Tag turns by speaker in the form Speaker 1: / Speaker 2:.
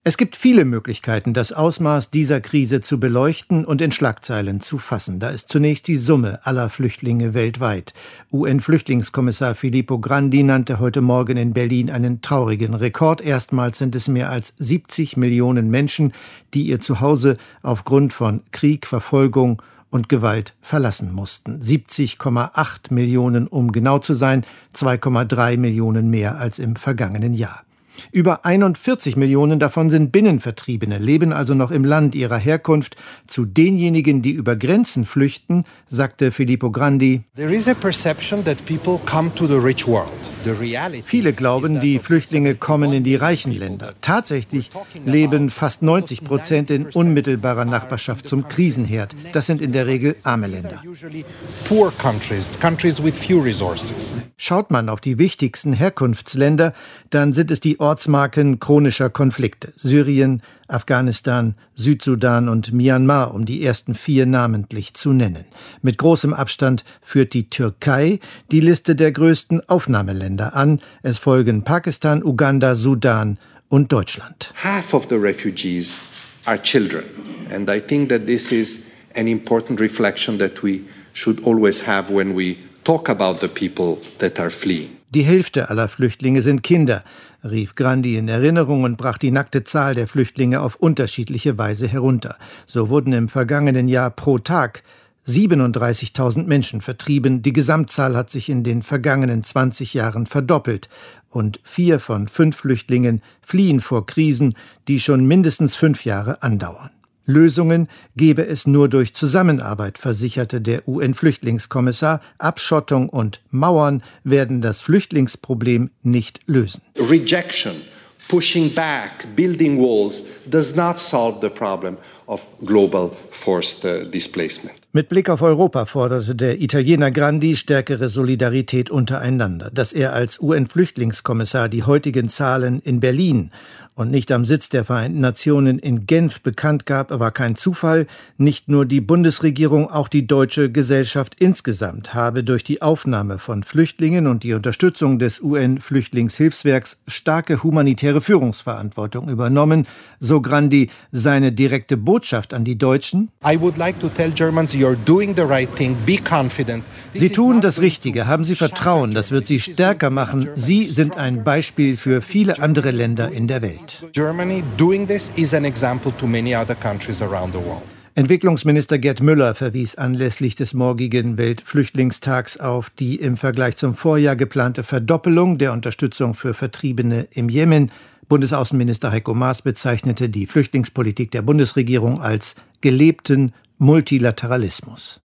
Speaker 1: Es gibt viele Möglichkeiten, das Ausmaß dieser Krise zu beleuchten und in Schlagzeilen zu fassen. Da ist zunächst die Summe aller Flüchtlinge weltweit. UN-Flüchtlingskommissar Filippo Grandi nannte heute Morgen in Berlin einen traurigen Rekord. Erstmals sind es mehr als 70 Millionen Menschen, die ihr Zuhause aufgrund von Krieg, Verfolgung und Gewalt verlassen mussten. 70,8 Millionen, um genau zu sein, 2,3 Millionen mehr als im vergangenen Jahr. Über 41 Millionen davon sind Binnenvertriebene, leben also noch im Land ihrer Herkunft. Zu denjenigen, die über Grenzen flüchten, sagte Filippo Grandi: Viele glauben, die Flüchtlinge kommen in die reichen Länder. Tatsächlich leben fast 90% in unmittelbarer Nachbarschaft zum Krisenherd. Das sind in der Regel arme Länder. Schaut man auf die wichtigsten Herkunftsländer, dann sind es die Ortsmarken chronischer Konflikte: Syrien, Afghanistan, Südsudan und Myanmar, um die ersten 4 namentlich zu nennen. Mit großem Abstand führt die Türkei die Liste der größten Aufnahmeländer an. Es folgen Pakistan, Uganda, Sudan und Deutschland.
Speaker 2: Half of the refugees are children, and I think that this is an important reflection that we should always have when we talk about the people that are fleeing.
Speaker 1: Die Hälfte aller Flüchtlinge sind Kinder, rief Grandi in Erinnerung und brach die nackte Zahl der Flüchtlinge auf unterschiedliche Weise herunter. So wurden im vergangenen Jahr pro Tag 37.000 Menschen vertrieben. Die Gesamtzahl hat sich in den vergangenen 20 Jahren verdoppelt. Und 4 von 5 Flüchtlingen fliehen vor Krisen, die schon mindestens 5 Jahre andauern. Lösungen gebe es nur durch Zusammenarbeit, versicherte der UN-Flüchtlingskommissar. Abschottung und Mauern werden das Flüchtlingsproblem nicht lösen.
Speaker 2: Rejection, pushing back, building walls does not solve the problem of global forced displacement.
Speaker 1: Mit Blick auf Europa forderte der Italiener Grandi stärkere Solidarität untereinander. Dass er als UN-Flüchtlingskommissar die heutigen Zahlen in Berlin und nicht am Sitz der Vereinten Nationen in Genf bekannt gab, war kein Zufall. Nicht nur die Bundesregierung, auch die deutsche Gesellschaft insgesamt habe durch die Aufnahme von Flüchtlingen und die Unterstützung des UN-Flüchtlingshilfswerks starke humanitäre Führungsverantwortung übernommen. So Grandi seine direkte Botschaft an die Deutschen:
Speaker 3: I would like to tell Germans, you're doing the right thing, be confident.
Speaker 1: Sie tun das Richtige, haben Sie Vertrauen, das wird Sie stärker machen. Sie sind ein Beispiel für viele andere Länder in der Welt.
Speaker 3: Germany doing this is an example to many other countries around the world.
Speaker 1: Entwicklungsminister Gerd Müller verwies anlässlich des morgigen Weltflüchtlingstags auf die im Vergleich zum Vorjahr geplante Verdoppelung der Unterstützung für Vertriebene im Jemen. Bundesaußenminister Heiko Maas bezeichnete die Flüchtlingspolitik der Bundesregierung als gelebten Multilateralismus.